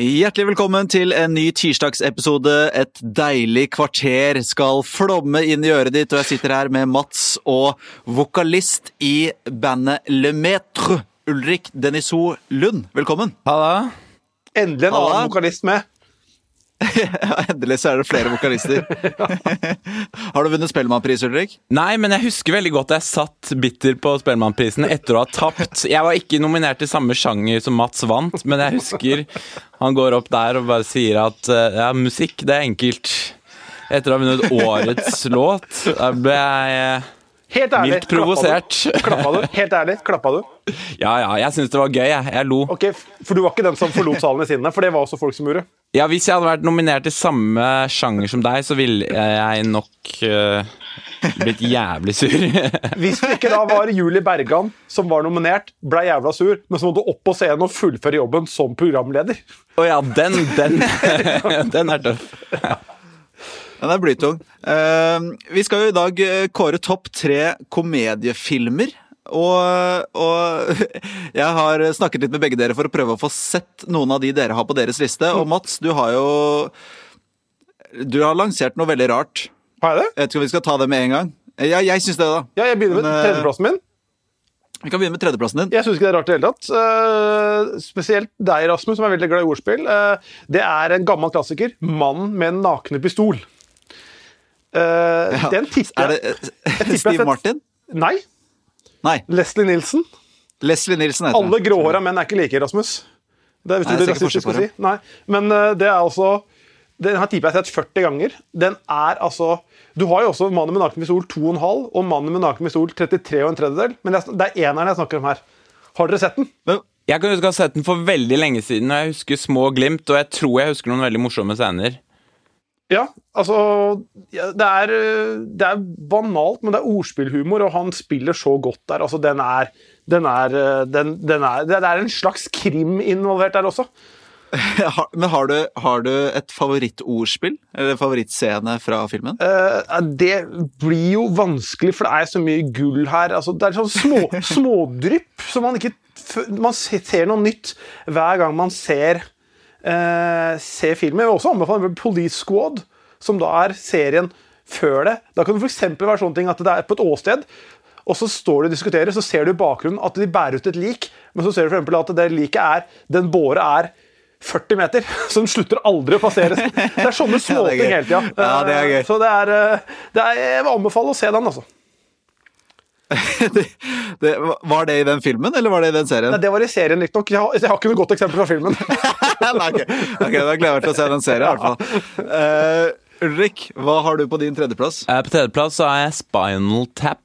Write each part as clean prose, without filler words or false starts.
Hjertelig velkommen til en ny tirsdagsepisode. Et deilig kvarter skal flomme inn i øret ditt, og jeg sitter her med Mats og vokalist i bandet Le Maître, Ulrik Denisot Lund. Velkommen. Halla. Endelig en annen vokalist med. Ja, endelig så er det flere vokalister. Har du vunnet Spellemannpris, Ulrik? Nei, men jeg husker veldig godt jeg satt bitter på Spellemannprisen etter å ha tapt. Jeg var ikke nominert til samme sjanger som Mats vant, men jeg husker han går opp der og bare sier at ja, musikk, det er enkelt. Etter å ha vunnet årets låt, da ble jeg Helt ærlig, mildt provosert. Klappa du? Helt ærlig, klappa du? Ja, jeg synes det var gøy, jeg lo. Ok, for du var ikke den som forlot salen i sinne, for det var også folk som gjorde. Ja, hvis jeg hadde vært nominert til samme sjanger som deg, så ville jeg nok blitt jævlig sur. Hvis det ikke da var Julie Bergan som var nominert, ble jævla sur, men så må du opp på scenen og fullføre jobben som programleder. Åja, den er tøff. Den er blytung. Vi skal jo i dag kåre topp 3 komediefilmer, og jeg har snakket litt med begge dere for å prøve å få sett noen av de dere har på deres liste, og Mats, du har lansert noe veldig rart. Har jeg det? Jeg vet ikke om vi skal ta det med en gang. Ja, jeg synes det da. Ja, jeg begynner med tredjeplassen min. Vi kan begynne med tredjeplassen din. Jeg synes ikke det er rart i det hele tatt. Spesielt deg, Rasmus, som er veldig glad i ordspill. Det er en gammel klassiker, Mannen med en nakne pistol. Den tipper jeg. Steve Martin? Nei. Leslie Nielsen. Leslie Nielsen heter det. Alle gråhåra menn er ikke like, Rasmus. Det er utrolig rasistisk å si. Nei, men det er altså den har tipper jeg sett 40 ganger. Den er altså du har jo også Mannen med naken pistol 2,5 og Mannen med naken pistol 33,3, men det er eneren jeg snakker om her. Har dere sett den? Jeg kan huske å ha sett den for veldig lenge siden, og jeg husker små glimt, og jeg tror jeg husker noen veldig morsomme scener. Ja, altså det er banalt, men det er ordspillhumor, og han spiller så godt der. Altså, det er en slags krim involvert der også. Men har du et favorittordspill eller favorittscene fra filmen? Det blir jo vanskelig, for det er så mye gull her. Altså, det er sånn smådrypp, så man ser noe nytt hver gang man ser filmen. Jeg vil også anbefale Police Squad, som da er serien før det. Da kan det for eksempel være sånne ting at det er på et åsted, og så står du og diskuterer, så ser du i bakgrunnen at de bærer ut et lik, men så ser du for eksempel at det liket den båre er 40 meter, så den slutter aldri å passere. Det er sånne småting hele tiden. Ja, det er gøy. Så jeg vil anbefale å se den, altså. Var det i den filmen, eller var det i den serien? Nei, det var i serien litt nok. Jeg har ikke noe godt eksempel fra filmen. Nei, ok, da gleder jeg meg til å se den serien i hvert fall. Ulrik, hva har du på din tredjeplass? På tredjeplass så har jeg Spinal Tap.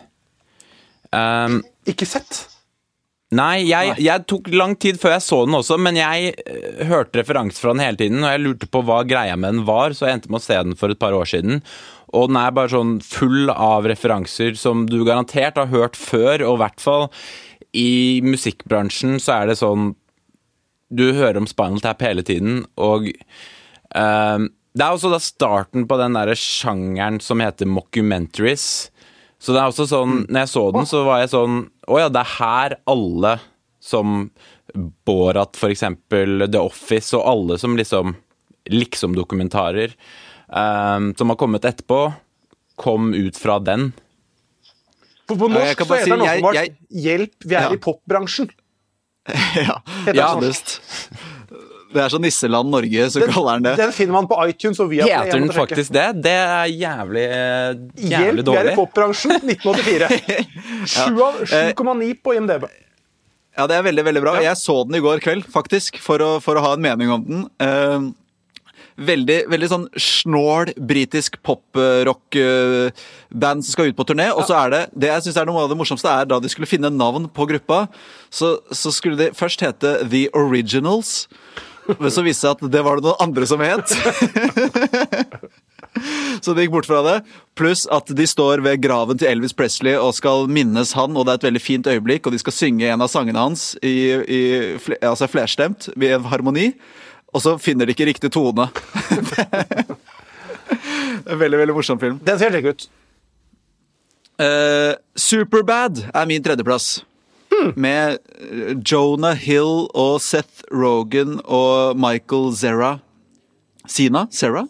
Ikke sett? Nei, jeg tok lang tid før jeg så den også, men jeg hørte referanser fra den hele tiden, og jeg lurte på hva greia med den var, så jeg endte med å se den for et par år siden. Og den er bare sånn full av referanser som du garantert har hørt før, og i hvert fall i musikkbransjen så er det sånn, du hører om Spinal Tap hele tiden, og det er også da starten på den der sjangeren som heter mockumentaries. Så det er også sånn, når jeg så den, så var jeg sånn, åja, det er her alle som Borat, for eksempel, The Office, og alle som liksom dokumentarer, som har kommet etterpå, kom ut fra den. For på norsk så heter den åpenbart Hjelp, vi er i popbransjen. Ja, det er sånn Nisseland Norge, så kaller den det. Den finner man på iTunes og via Heter den faktisk det? Det er jævlig dårlig. Hjelp, vi er i popbransjen, 1984. 7,9 på IMDb. Ja, det er veldig, veldig bra. Jeg så den i går kveld, faktisk, for å ha en mening om den. Veldig, veldig sånn snål britisk pop-rock-band som skal ut på turné, og så er det jeg synes er noe av det morsomste er da de skulle finne navn på gruppa, så skulle de først hete The Originals, men så viste det at det var det noen andre som het. Så de gikk bort fra det, pluss at de står ved graven til Elvis Presley og skal minnes han, og det er et veldig fint øyeblikk, og de skal synge en av sangene hans altså flerstemt, ved en harmoni, og så finner de ikke riktig tone. En veldig, veldig morsom film. Den ser helt ut. Superbad er min tredjeplass. med Jonah Hill og Seth Rogen og Michael Cera. Cera?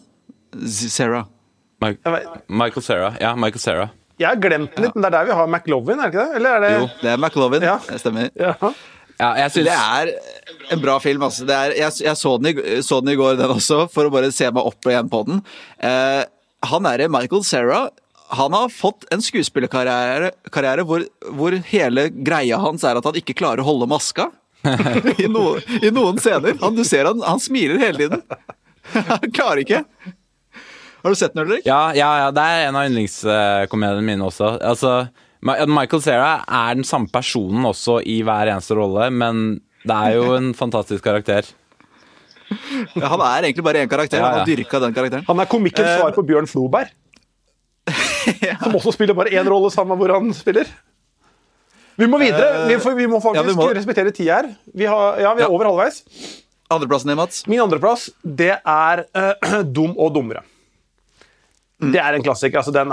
Michael Cera. Ja, Michael Cera. Jeg har glemt den litt, men det er der vi har McLovin, er det ikke det? Eller er det... Jo, det er McLovin. Ja. Det stemmer. Ja. Ja, jeg synes... Det er en bra film, altså. Jeg så den i går, den også, for å bare se meg opp igjen på den. Han Michael Cera. Han har fått en skuespillerkarriere hvor hele greia hans er at han ikke klarer å holde maska. I noen scener. Du ser han smiler hele tiden. Han klarer ikke. Har du sett den, Ulrik? Ja, det er en av yndlingskomediene mine også. Altså, Michael Cera er den samme personen også i hver eneste rolle, men det er jo en fantastisk karakter. Ja, han er egentlig bare en karakter. Han har dyrket den karakteren. Han er komikkens svar på Bjørn Floberg. Som også spiller bare én rolle sammen hvor han spiller. Vi må videre. Vi må faktisk respektere tid her. Vi er over halvveis. Andreplassen din, Mats? Min andreplass, det er Dum og dummere. Det er en klassiker. Altså,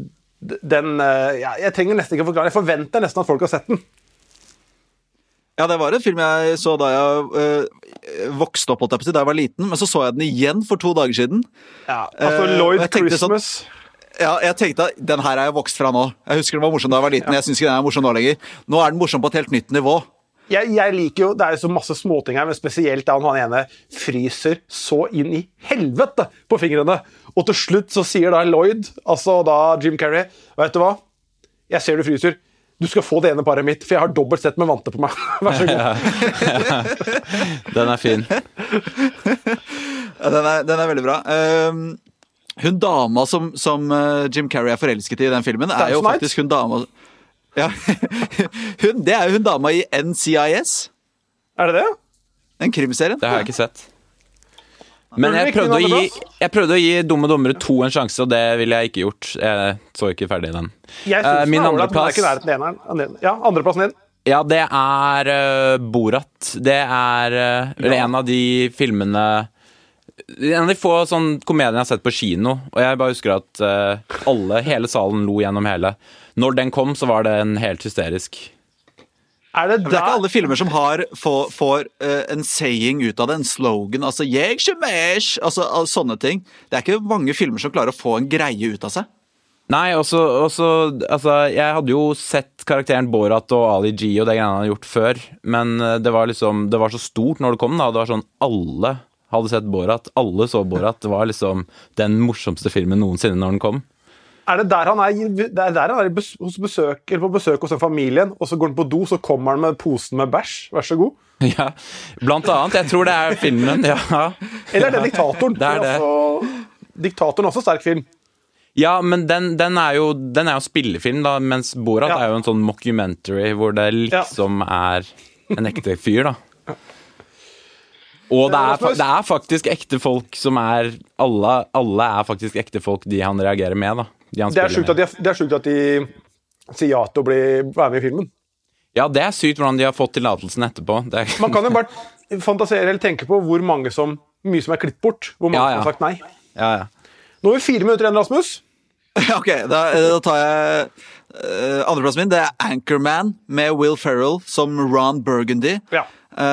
jeg trenger nesten ikke forklare. Jeg forventer nesten at folk har sett den. Ja, det var en film jeg så da jeg vokste opp, da jeg var liten, men så jeg den igjen for 2 dager siden. Ja, altså Lloyd Christmas. Jeg tenkte at den her er jeg vokst fra nå. Jeg husker den var morsom da jeg var liten, jeg synes ikke den er morsom nå lenger. Nå er den morsom på et helt nytt nivå. Jeg liker jo, det er jo så masse småting her, men spesielt da han ene fryser så inn i helvete på fingrene. Og til slutt så sier da Lloyd, altså da Jim Carrey, vet du hva? Jeg ser du fryser. Du skal få det ene paret mitt, for jeg har dobbelt sett med vante på meg. Vær så god. Den er fin. Ja, den er veldig bra. Hun dama som Jim Carrey er forelsket i den filmen, er jo faktisk hun dama... Ja. Det er jo hun dama i NCIS. Er det det? En krimserie. Det har jeg ikke sett. Men jeg prøvde å gi Dumme dommere 2 en sjanse, og det ville jeg ikke gjort. Jeg så ikke ferdig den. Min andreplass... Ja, andreplassen din. Ja, det er Borat. Det er en av de filmene... En av de få sånn komediene jeg har sett på kino, og jeg bare husker at hele salen lo gjennom hele. Når den kom, så var det en helt hysterisk. Det er ikke alle filmer som får en saying ut av det, en slogan, altså jeg shemesh, altså sånne ting. Det er ikke mange filmer som klarer å få en greie ut av seg. Nei, altså, jeg hadde jo sett karakteren Borat og Ali G og det greiene han hadde gjort før, men det var så stort når det kom da, det var sånn alle hadde sett Borat, alle så Borat, det var liksom den morsomste filmen noensinne når den kom. Er det der han er på besøk hos en familien, og så går han på do, så kommer han med posen med bæsj, vær så god? Ja, blant annet, jeg tror det er filmen, ja. Eller er det Diktatoren? Det er det. Diktatoren er også sterk film. Ja, men den er jo spillefilm da, mens Borat er jo en sånn mockumentary, hvor det liksom er en ekte fyr da. Og det er faktisk ekte folk som alle er faktisk ekte folk de han reagerer med da. Det er sjukt at de sier ja til å være med i filmen. Ja, det er sykt hvordan de har fått tillatelsen etterpå. Man kan jo bare fantasere eller tenke på hvor mye som er klippet bort, hvor mange har sagt nei. Ja. Nå er vi 4 minutter igjen, Rasmus. Ok, da tar jeg andreplassen min. Det er Anchorman med Will Ferrell som Ron Burgundy. Ja.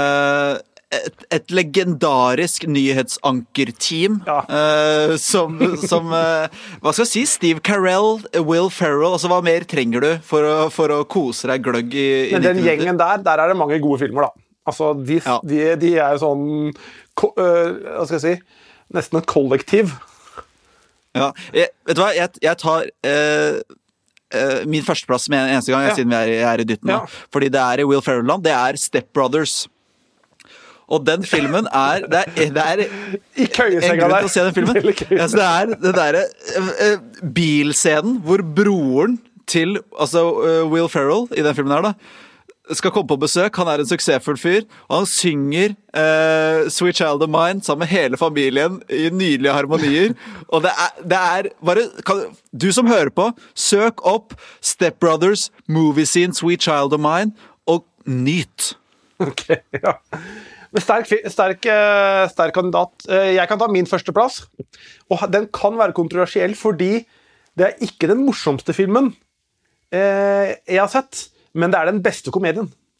Et legendarisk nyhetsankerteam som hva skal jeg si, Steve Carell, Will Ferrell, altså hva mer trenger du for å kose deg gløgg i Men den gjengen der er det mange gode filmer da. Altså de er jo sånn hva skal jeg si, nesten et kollektiv. Ja, vet du hva, jeg tar min førsteplass med en eneste gang siden vi er i dytten fordi det er i Will Ferrell-land, det er Step Brothers. Og den filmen det er I køyesenga der. Til å se den filmen. Altså, det er den der bilscenen hvor broren til Will Ferrell i den filmen her da skal komme på besøk. Han er en suksessfull fyr, og han synger Sweet Child of Mine sammen med hele familien i nydelige harmonier. Og det er bare du som hører på, søk opp Step Brothers movie scene Sweet Child of Mine og nyt. Ok, ja. Men sterk kandidat. Jeg kan ta min førsteplass, og den kan være kontroversiell fordi det er ikke den morsomste filmen jeg har sett, men det er den beste komedien.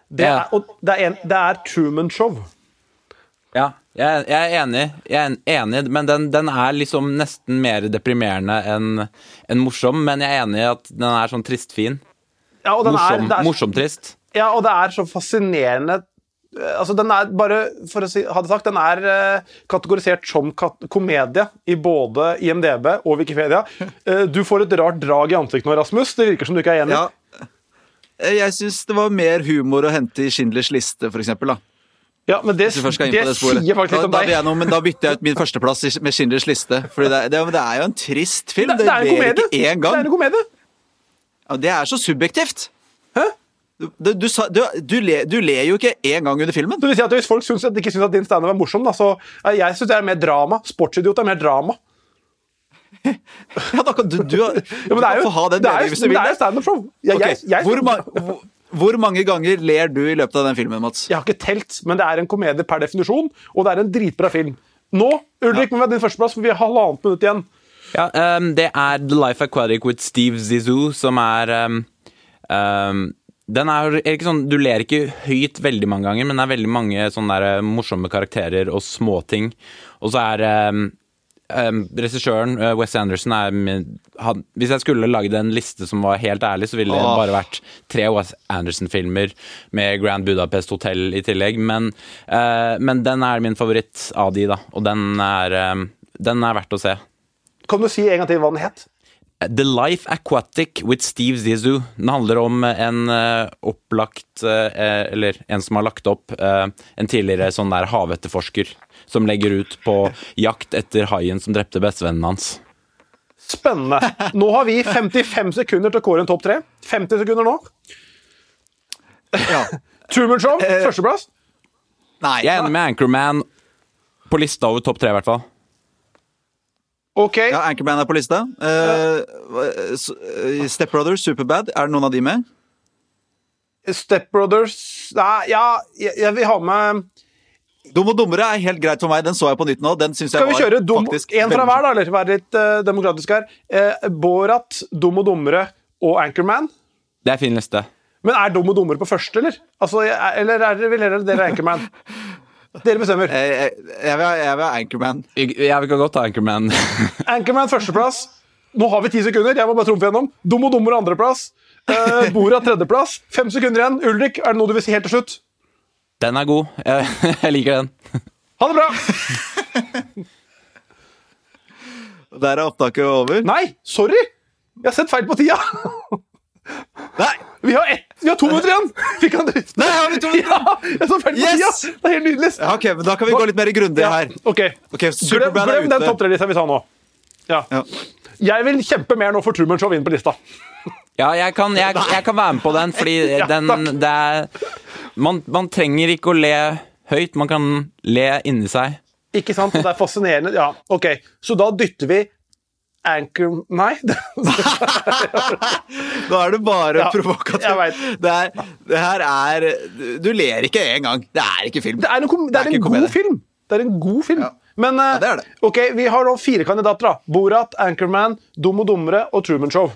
Det er Truman Show. Ja, jeg er enig. Men den er liksom nesten mer deprimerende enn morsom. Men jeg er enig i at den er sånn tristfin. Ja, og morsom trist. Ja, og det er så fascinerende. Altså, den er bare, for å ha det sagt, den er kategorisert som komedie i både IMDb og Wikipedia. Du får et rart drag i ansiktet nå, Rasmus. Det virker som du ikke er enig. Ja. Jeg synes det var mer humor å hente i Schindlers liste, for eksempel, da. Ja, men det sier faktisk litt om deg. Men da bytter jeg ut min førsteplass med Schindlers liste. For det er jo en trist film. Det er en komedie. Ikke én gang. Det er en komedie. Ja, det er så subjektivt. Hæ? Du ler jo ikke én gang under filmen. Så vil si at hvis folk ikke syns at din stand-up er morsom, da, så jeg syns det er mer drama. Sportsidiot er mer drama. Ja, da kan du kan få ha den delen hvis du vil. Det er jo stand-up-show. Hvor mange ganger ler du i løpet av den filmen, Mats? Jeg har ikke telt, men det er en komedie per definisjon, og det er en dritbra film. Nå, Ulrik, må vi ha din førsteplass, for vi har 1,5 minutt igjen. Ja, det er The Life Aquatic with Steve Zissou, som er den er ikke sånn, du ler ikke høyt veldig mange ganger, men det er veldig mange sånne der morsomme karakterer og småting. Og så er regissøren, Wes Anderson, hvis jeg skulle lagd en liste som var helt ærlig, så ville det bare vært 3 Wes Anderson-filmer med Grand Budapest Hotel i tillegg, men den er min favoritt av de, da, og den er verdt å se. Kan du si en gang til hva den het? The Life Aquatic with Steve Zissou. Den handler om en opplagt, eller en som har lagt opp en tidligere sånn der havetterforsker som legger ut på jakt etter haien som drepte bestevennen hans. Spennende. Nå har vi 55 sekunder til å kåre en topp 3. 50 sekunder nå. Ja. Truman Show, førsteplass. Nei. Jeg er enig med Anchorman på lista over topp 3 i hvert fall. Ok. Ja, Anchorman er på lista. Step Brothers, Superbad. Er det noen av de med? Step Brothers... Nei, jeg vil ha med... Dum og dummere er helt greit for meg. Den så jeg på nytt nå. Den synes jeg Skal vi kjøre en fra hver, da? Eller være litt demokratisk her. Borat, Dum og dummere og Anchorman. Det er fin liste. Men er Dum og dummere på første, eller? Altså, eller vil dere Anchorman? Dere bestemmer. Jeg vil ha Anchorman. Jeg kan godt ta Anchorman. Anchorman førsteplass. Nå har vi 10 sekunder. Jeg må bare trumfe gjennom. Dum og dummere andreplass. Borat tredjeplass. 5 sekunder igjen. Ulrik, er det noe du vil si helt til slutt? Den er god. Jeg liker den. Ha det bra! Der er opptaket over. Nei, sorry! Jeg har sett feil på tida. Nei! Vi har 2 minutter igjen! Nei, har vi 2 minutter? Ja, jeg så feil på tida. Det er helt nydelig. Ja, ok, men da kan vi gå litt mer grundig her. Ok, glem den topp 3-lista vi sa nå. Ja. Jeg vil kjempe mer nå for Truman Show inn på lista. Ja, jeg kan være med på den, fordi man trenger ikke å le høyt, man kan le inni seg. Ikke sant? Det er fascinerende. Ja, ok. Så da dytter vi Anchor... Nei. Nå er det bare provokativt. Jeg vet. Det her er... Du ler ikke en gang. Det er ikke film. Det er en god film. Det er en god film. Ja. Men det er det. ok, vi har nå 4 kandidater da. Borat, Anchorman, Dum og dummere og Truman Show.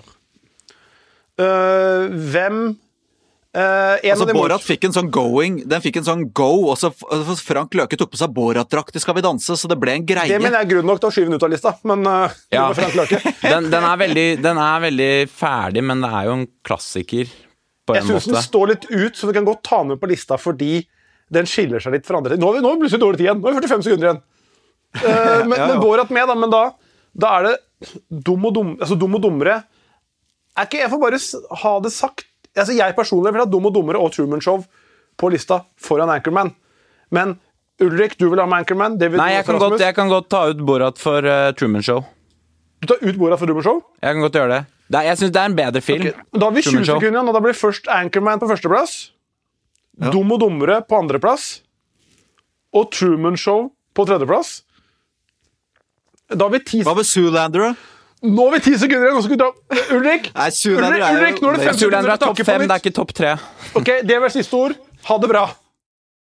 Hvem Borat fikk en sånn going. Den fikk en sånn go. Og så Frank Løke tok på seg Borat-drakt i Skal vi danse, så det ble en greie. Det mener jeg er grunn nok til å skyve den ut av lista. Men ja. Frank Løke. den er veldig ferdig, men det er jo en klassiker på en måte. Jeg synes den står litt ut, så vi kan godt ta den med på lista, fordi den skiller seg litt fra andre. Nå har vi plutselig dårlig tid igjen. Nå har vi 45 sekunder igjen. Men Borat med, da. Men da er det Dum og dummere. Er ikke, jeg får bare ha det sagt. Altså, jeg personlig vil ha Dum og dummere og Truman Show på lista foran Anchorman. Men Ulrik, du vil ha med Anchorman? Nei, jeg kan godt ta ut Borat for Truman Show. Du tar ut Borat for Truman Show? Jeg kan godt gjøre det. Jeg synes det er en bedre film. Okay. Da har vi 20 sekunder igjen, og da blir først Anchorman på førsteplass. Ja. Dum og dummere på andreplass. Og Truman Show på tredjeplass. Da har vi 10 Hva med Zoolander, da? Nå har vi 10 sekunder igjen. Ulrik, Nei, Zoolander Ulrik, nå er det 5 sekunder. Zoolander er topp 5, det er ikke topp 3. Ok, det var siste ord. Ha det bra.